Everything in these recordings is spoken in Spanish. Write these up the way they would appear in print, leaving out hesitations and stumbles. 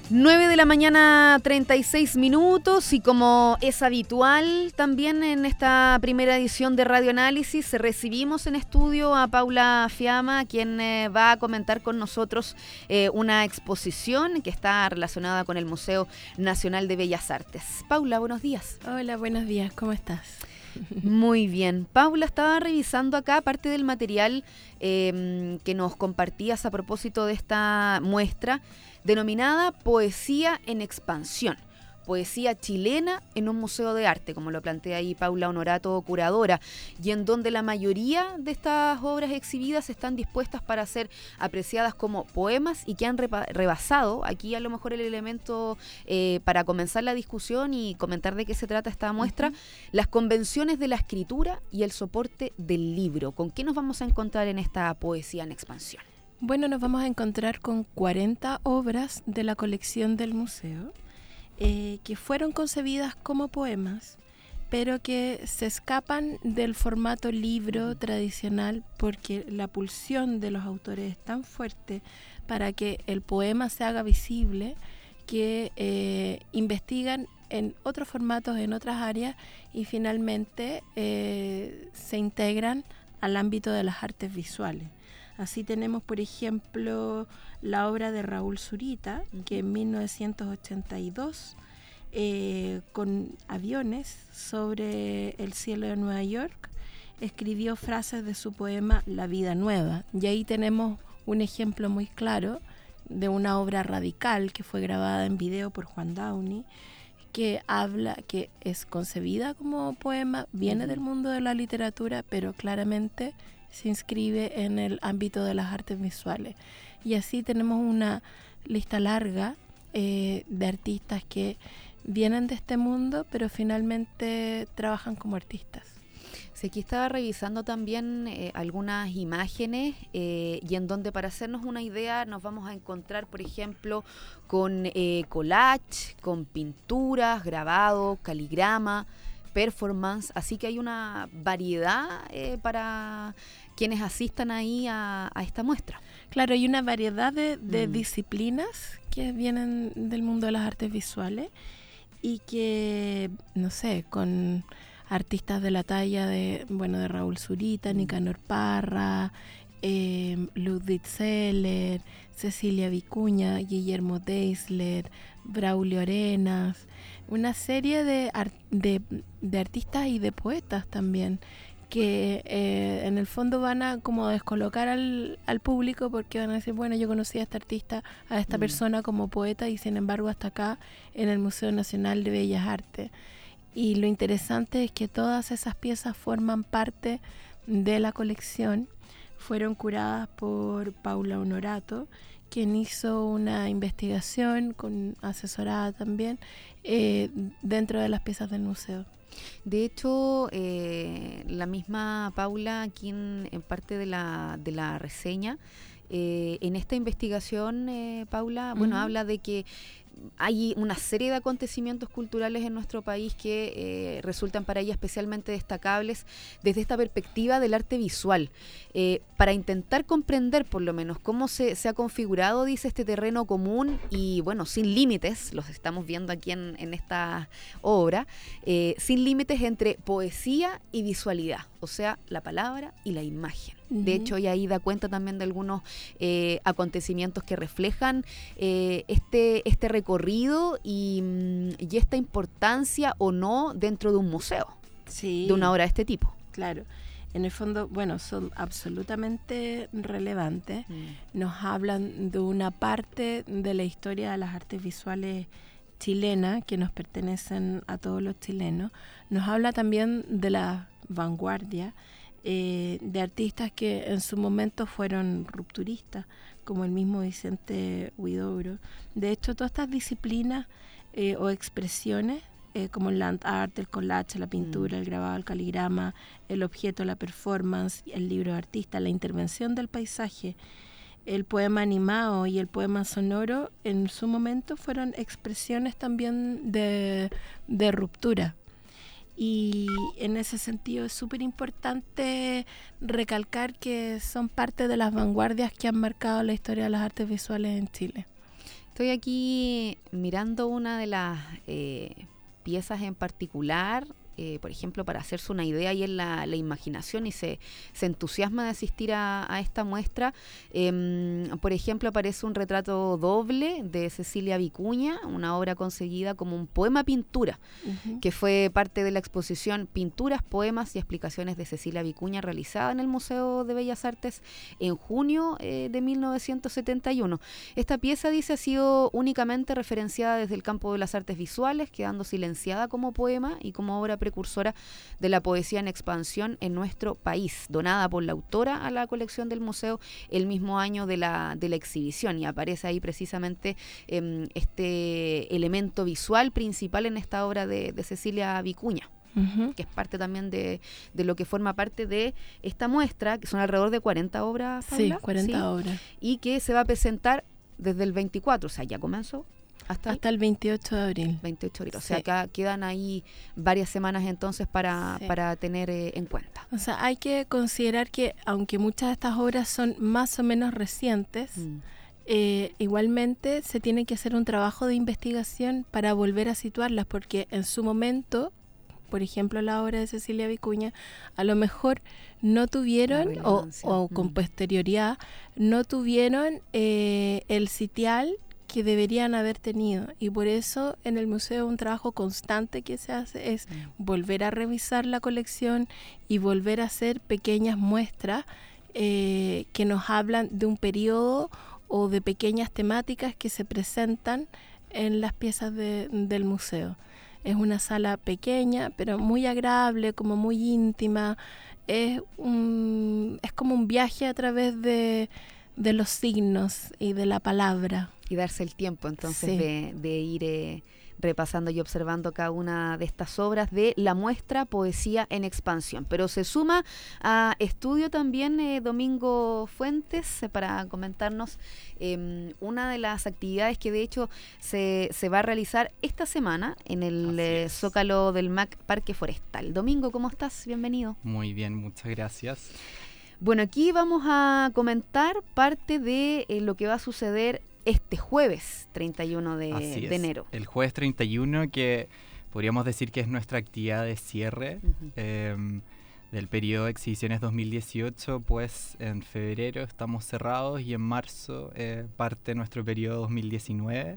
9 de la mañana, 36 minutos, y como es habitual también en esta primera edición de Radio Análisis, recibimos en estudio a Paula Fiamma, quien va a comentar con nosotros una exposición que está relacionada con el Museo Nacional de Bellas Artes. Paula, buenos días. Hola, buenos días, ¿cómo estás? Muy bien. Paula, estaba revisando acá parte del material que nos compartías a propósito de esta muestra denominada Poesía en Expansión. Poesía chilena en un museo de arte, como lo plantea ahí Paula Honorato, curadora, y en donde la mayoría de estas obras exhibidas están dispuestas para ser apreciadas como poemas y que han rebasado, aquí a lo mejor el elemento para comenzar la discusión y comentar de qué se trata esta muestra, las convenciones de la escritura y el soporte del libro. ¿Con qué nos vamos a encontrar en esta Poesía en Expansión? Bueno, nos vamos a encontrar con 40 obras de la colección del museo que fueron concebidas como poemas, pero que se escapan del formato libro tradicional porque la pulsión de los autores es tan fuerte para que el poema se haga visible que investigan en otros formatos, en otras áreas, y finalmente se integran al ámbito de las artes visuales. Así tenemos, por ejemplo, la obra de Raúl Zurita, que en 1982, con aviones sobre el cielo de Nueva York, escribió frases de su poema La vida nueva. Y ahí tenemos un ejemplo muy claro de una obra radical que fue grabada en video por Juan Downey, que habla, que es concebida como poema, viene del mundo de la literatura, pero claramente se inscribe en el ámbito de las artes visuales. Y así tenemos una lista larga de artistas que vienen de este mundo, pero finalmente trabajan como artistas. Sí, aquí estaba revisando también algunas imágenes y en donde, para hacernos una idea, nos vamos a encontrar, por ejemplo, con collage, con pinturas, grabado, caligrama, performance, así que hay una variedad para quienes asistan ahí a esta muestra. Claro, hay una variedad de disciplinas que vienen del mundo de las artes visuales y que, no sé, con artistas de la talla de Raúl Zurita, Nicanor Parra, Ludwig Zeller, Cecilia Vicuña, Guillermo Deisler, Braulio Arenas, una serie de artistas y de poetas también, que en el fondo van a como descolocar al público, porque van a decir, bueno, yo conocí a este artista, a esta persona como poeta, y sin embargo hasta acá en el Museo Nacional de Bellas Artes. Y lo interesante es que todas esas piezas forman parte de la colección, fueron curadas por Paula Honorato, quien hizo una investigación asesorada también dentro de las piezas del museo. De hecho, la misma Paula, aquí en parte de la reseña, en esta investigación, Paula, habla de que hay una serie de acontecimientos culturales en nuestro país que resultan para ella especialmente destacables desde esta perspectiva del arte visual, para intentar comprender por lo menos cómo se ha configurado, dice, este terreno común y sin límites, los estamos viendo aquí en esta obra, sin límites entre poesía y visualidad, o sea, la palabra y la imagen. De hecho, y ahí da cuenta también de algunos acontecimientos que reflejan este recorrido y esta importancia o no dentro de un museo, sí, de una obra de este tipo. Claro, en el fondo, son absolutamente relevantes. Nos hablan de una parte de la historia de las artes visuales chilenas que nos pertenecen a todos los chilenos. Nos habla también de la vanguardia, de artistas que en su momento fueron rupturistas, como el mismo Vicente Huidobro. De hecho, todas estas disciplinas o expresiones, como el land art, el collage, la pintura, el grabado, el caligrama, el objeto, la performance, el libro de artista, la intervención del paisaje, el poema animado y el poema sonoro, en su momento fueron expresiones también de ruptura. Y en ese sentido es súper importante recalcar que son parte de las vanguardias que han marcado la historia de las artes visuales en Chile. Estoy aquí mirando una de las piezas en particular, por ejemplo, para hacerse una idea y en la imaginación, y se entusiasma de asistir a esta muestra. Por ejemplo, aparece un retrato doble de Cecilia Vicuña, una obra conseguida como un poema-pintura, que fue parte de la exposición Pinturas, Poemas y Explicaciones de Cecilia Vicuña, realizada en el Museo de Bellas Artes en junio de 1971. Esta pieza, dice, ha sido únicamente referenciada desde el campo de las artes visuales, quedando silenciada como poema y como obra precursora de la poesía en expansión en nuestro país, donada por la autora a la colección del museo el mismo año de la exhibición, y aparece ahí precisamente este elemento visual principal en esta obra de Cecilia Vicuña. Que es parte también de lo que forma parte de esta muestra, que son alrededor de 40 obras, Paula. Sí, 40 obras. Y que se va a presentar desde el 24, o sea, ya comenzó. Hasta el 28 de abril. 28 de abril. O Sí. sea, acá quedan ahí varias semanas entonces para tener en cuenta. O sea, hay que considerar que aunque muchas de estas obras son más o menos recientes, igualmente se tiene que hacer un trabajo de investigación para volver a situarlas, porque en su momento, por ejemplo, la obra de Cecilia Vicuña, a lo mejor no tuvieron, o con posterioridad, no tuvieron el sitial que deberían haber tenido, y por eso en el museo un trabajo constante que se hace es volver a revisar la colección y volver a hacer pequeñas muestras que nos hablan de un periodo o de pequeñas temáticas que se presentan en las piezas del museo. Es una sala pequeña, pero muy agradable, como muy íntima. Es como un viaje a través de los signos y de la palabra. Y darse el tiempo entonces Sí. de ir repasando y observando cada una de estas obras de la muestra Poesía en Expansión. Pero se suma a estudio también Domingo Fuentes para comentarnos una de las actividades que de hecho se va a realizar esta semana en el Zócalo del MAC Parque Forestal. Domingo, ¿cómo estás? Bienvenido. Muy bien, muchas gracias. Bueno, aquí vamos a comentar parte de lo que va a suceder este jueves 31 de enero. El jueves 31, que podríamos decir que es nuestra actividad de cierre del periodo de exhibiciones 2018, pues en febrero estamos cerrados y en marzo parte nuestro periodo 2019.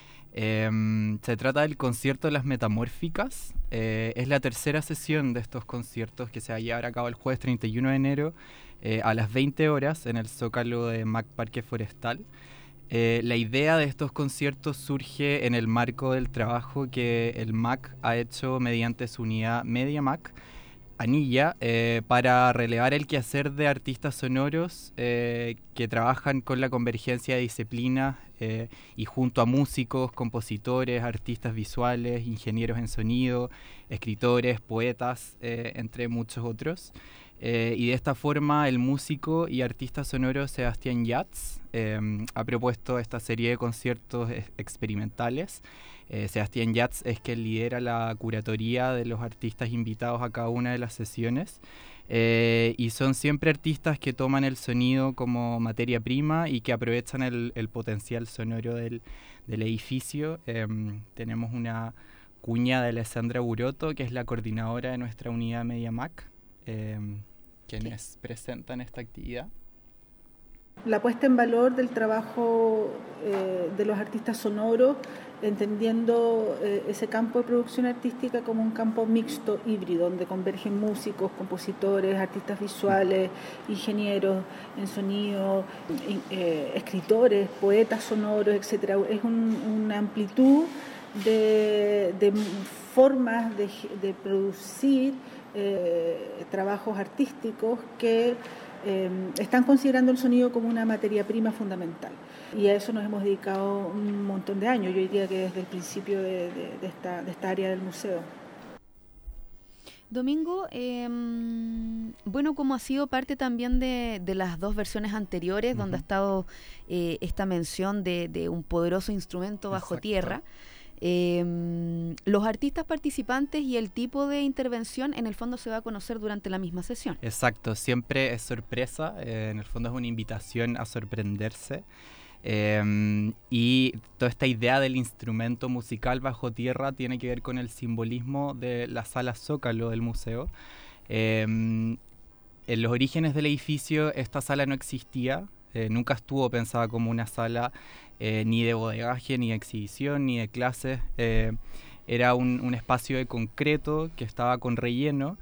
Se trata del concierto de las Metamórficas. Es la tercera sesión de estos conciertos que se va a llevar a cabo el jueves 31 de enero a las 20 horas en el Zócalo de MAC Parque Forestal. La idea de estos conciertos surge en el marco del trabajo que el MAC ha hecho mediante su unidad MediaMAC, Anilla, para relevar el quehacer de artistas sonoros que trabajan con la convergencia de disciplinas y junto a músicos, compositores, artistas visuales, ingenieros en sonido, escritores, poetas, entre muchos otros. Y de esta forma el músico y artista sonoro Sebastián Yats ha propuesto esta serie de conciertos experimentales. Sebastián Yats es quien lidera la curatoría de los artistas invitados a cada una de las sesiones, y son siempre artistas que toman el sonido como materia prima y que aprovechan el potencial sonoro del edificio. Tenemos una cuña de Alessandra Buroto, que es la coordinadora de nuestra unidad MediaMAC, quienes presentan esta actividad. La puesta en valor del trabajo de los artistas sonoros, entendiendo ese campo de producción artística como un campo mixto, híbrido, donde convergen músicos, compositores, artistas visuales, ingenieros en sonido, escritores, poetas sonoros, etc. Es una amplitud de formas de producir trabajos artísticos que están considerando el sonido como una materia prima fundamental, y a eso nos hemos dedicado un montón de años, yo diría que desde el principio de esta área del museo. Domingo, bueno, como ha sido parte también de las dos versiones anteriores, donde ha estado esta mención de un poderoso instrumento bajo tierra, los artistas participantes y el tipo de intervención en el fondo se va a conocer durante la misma sesión. Exacto, siempre es sorpresa, en el fondo es una invitación a sorprenderse. Y toda esta idea del instrumento musical bajo tierra tiene que ver con el simbolismo de la sala Zócalo del museo. En los orígenes del edificio esta sala no existía, nunca estuvo pensada como una sala ni de bodegaje, ni de exhibición, ni de clases. Era un espacio de concreto que estaba con relleno,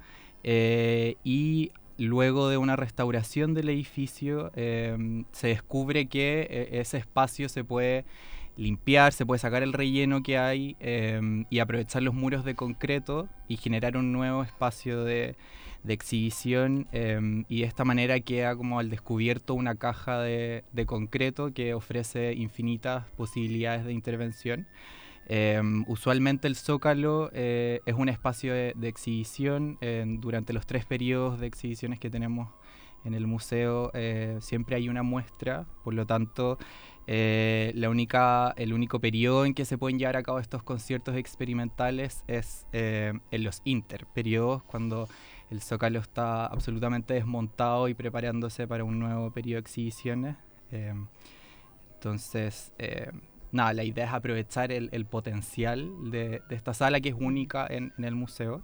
y luego de una restauración del edificio se descubre que ese espacio se puede limpiar, se puede sacar el relleno que hay y aprovechar los muros de concreto y generar un nuevo espacio de exhibición, y de esta manera queda como al descubierto una caja de concreto que ofrece infinitas posibilidades de intervención. Usualmente el Zócalo es un espacio de exhibición. Durante los 3 periodos de exhibiciones que tenemos en el museo siempre hay una muestra, por lo tanto el único periodo en que se pueden llevar a cabo estos conciertos experimentales es en los interperiodos, cuando el Zócalo está absolutamente desmontado y preparándose para un nuevo periodo de exhibiciones. Entonces, nada, la idea es aprovechar el potencial de esta sala, que es única en el museo.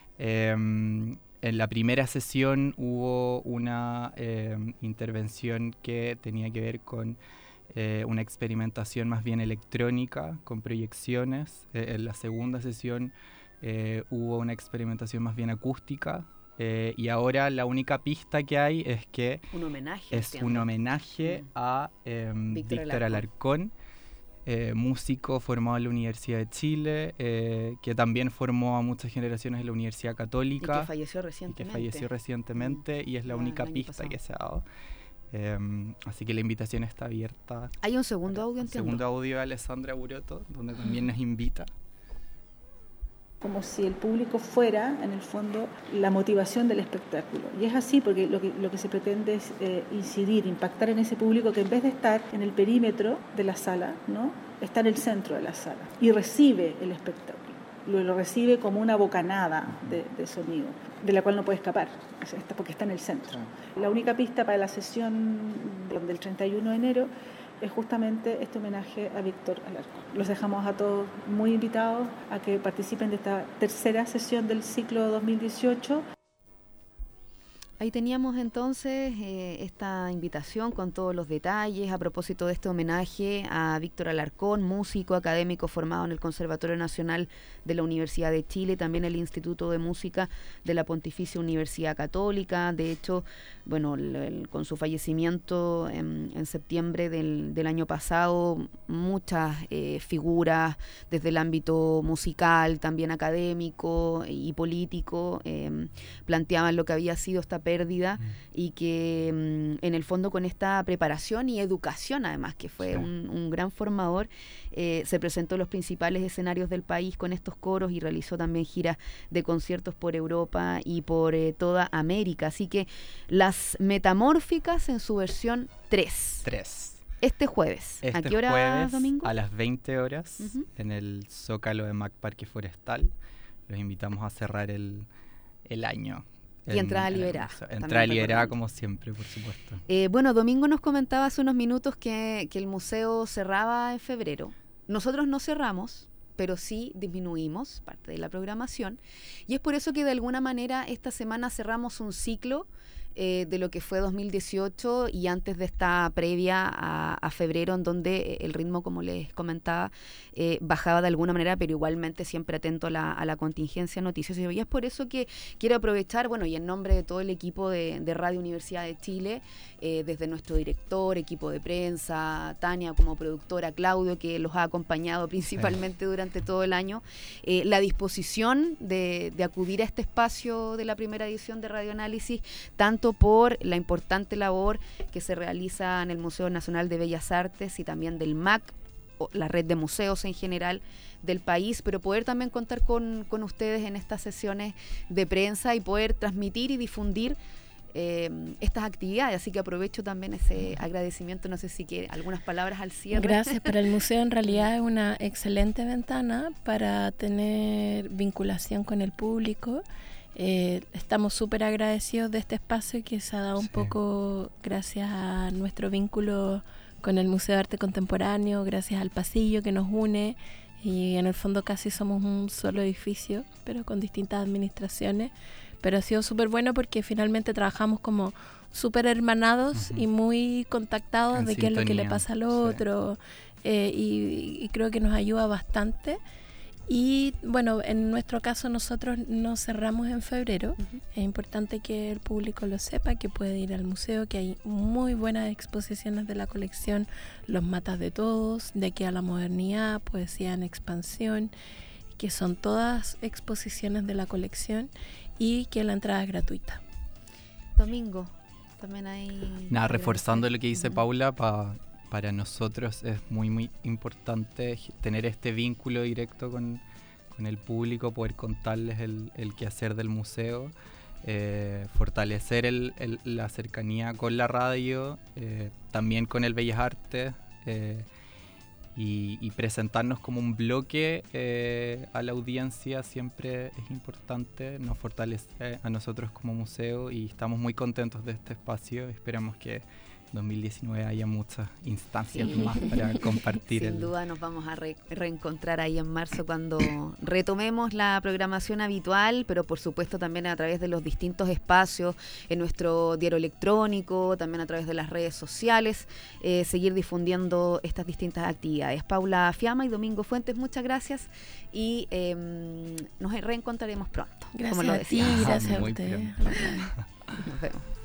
En la primera sesión hubo una intervención que tenía que ver con una experimentación más bien electrónica, con proyecciones. En la segunda sesión hubo una experimentación más bien acústica. Y ahora la única pista que hay es que un homenaje a Víctor Alarcón, músico formado en la Universidad de Chile, que también formó a muchas generaciones en la Universidad Católica. Y que falleció recientemente. Y es la única pista que se ha dado. Así que la invitación está abierta. Hay un segundo audio, entiendo. Segundo audio de Alessandra Buroto, donde también nos invita. Como si el público fuera, en el fondo, la motivación del espectáculo. Y es así porque lo que se pretende es incidir, impactar en ese público que en vez de estar en el perímetro de la sala, ¿no?, está en el centro de la sala y recibe el espectáculo. Lo recibe como una bocanada de sonido, de la cual no puede escapar, porque está en el centro. La única pista para la sesión del 31 de enero es justamente este homenaje a Víctor Alarcón. Los dejamos a todos muy invitados a que participen de esta tercera sesión del ciclo 2018. Ahí teníamos entonces esta invitación con todos los detalles a propósito de este homenaje a Víctor Alarcón, músico académico formado en el Conservatorio Nacional de la Universidad de Chile, también el Instituto de Música de la Pontificia Universidad Católica. De hecho, bueno, con su fallecimiento en septiembre del año pasado, muchas figuras desde el ámbito musical, también académico y político, planteaban lo que había sido esta pérdida y que en el fondo con esta preparación y educación, además, que fue un gran formador, se presentó en los principales escenarios del país con estos coros y realizó también giras de conciertos por Europa y por toda América. Así que Las Metamórficas en su versión 3. Este jueves. ¿A qué hora, jueves, Domingo? A las 20 horas, en el Zócalo de Mac Parque Forestal. Los invitamos a cerrar el año. Y entrada liberada. Entrada liberada, como siempre, por supuesto. Bueno, Domingo nos comentaba hace unos minutos que el museo cerraba en febrero. Nosotros no cerramos, pero sí disminuimos parte de la programación. Y es por eso que de alguna manera esta semana cerramos un ciclo de lo que fue 2018 y antes de esta previa a febrero, en donde el ritmo, como les comentaba, bajaba de alguna manera, pero igualmente siempre atento a la contingencia noticiosa. Y es por eso que quiero aprovechar, bueno, y en nombre de todo el equipo de Radio Universidad de Chile, desde nuestro director, equipo de prensa, Tania como productora, Claudio, que los ha acompañado principalmente durante todo el año, la disposición de acudir a este espacio de la primera edición de Radioanálisis, tanto por la importante labor que se realiza en el Museo Nacional de Bellas Artes y también del MAC, la red de museos en general del país, pero poder también contar con ustedes en estas sesiones de prensa y poder transmitir y difundir estas actividades. Así que aprovecho también ese agradecimiento. No sé si quiere algunas palabras al cierre. Gracias. Para el museo en realidad es una excelente ventana para tener vinculación con el público. Estamos súper agradecidos de este espacio que se ha dado un poco gracias a nuestro vínculo con el Museo de Arte Contemporáneo, gracias al pasillo que nos une, y en el fondo casi somos un solo edificio, pero con distintas administraciones. Pero ha sido súper bueno porque finalmente trabajamos como súper hermanados y muy contactados de qué es lo que le pasa al otro, y creo que nos ayuda bastante. Y bueno, en nuestro caso nosotros nos cerramos en febrero. Es importante que el público lo sepa, que puede ir al museo, que hay muy buenas exposiciones de la colección, Los Matas de Todos, De aquí a la modernidad, Poesía en expansión, que son todas exposiciones de la colección, y que la entrada es gratuita. Domingo, también hay... Reforzando lo que dice Paula, para nosotros es muy, muy importante tener este vínculo directo con el público, poder contarles el quehacer del museo, fortalecer la cercanía con la radio, también con el Bellas Artes, y presentarnos como un bloque a la audiencia siempre es importante, nos fortalece a nosotros como museo, y estamos muy contentos de este espacio. Esperamos que 2019 haya muchas instancias más para compartir. Sin duda nos vamos a reencontrar ahí en marzo cuando retomemos la programación habitual, pero por supuesto también a través de los distintos espacios, en nuestro diario electrónico, también a través de las redes sociales, seguir difundiendo estas distintas actividades. Paula Fiamma y Domingo Fuentes, muchas gracias, y nos reencontraremos pronto. Gracias como lo a ti, decíamos. gracias a Muy usted. bien. Nos vemos.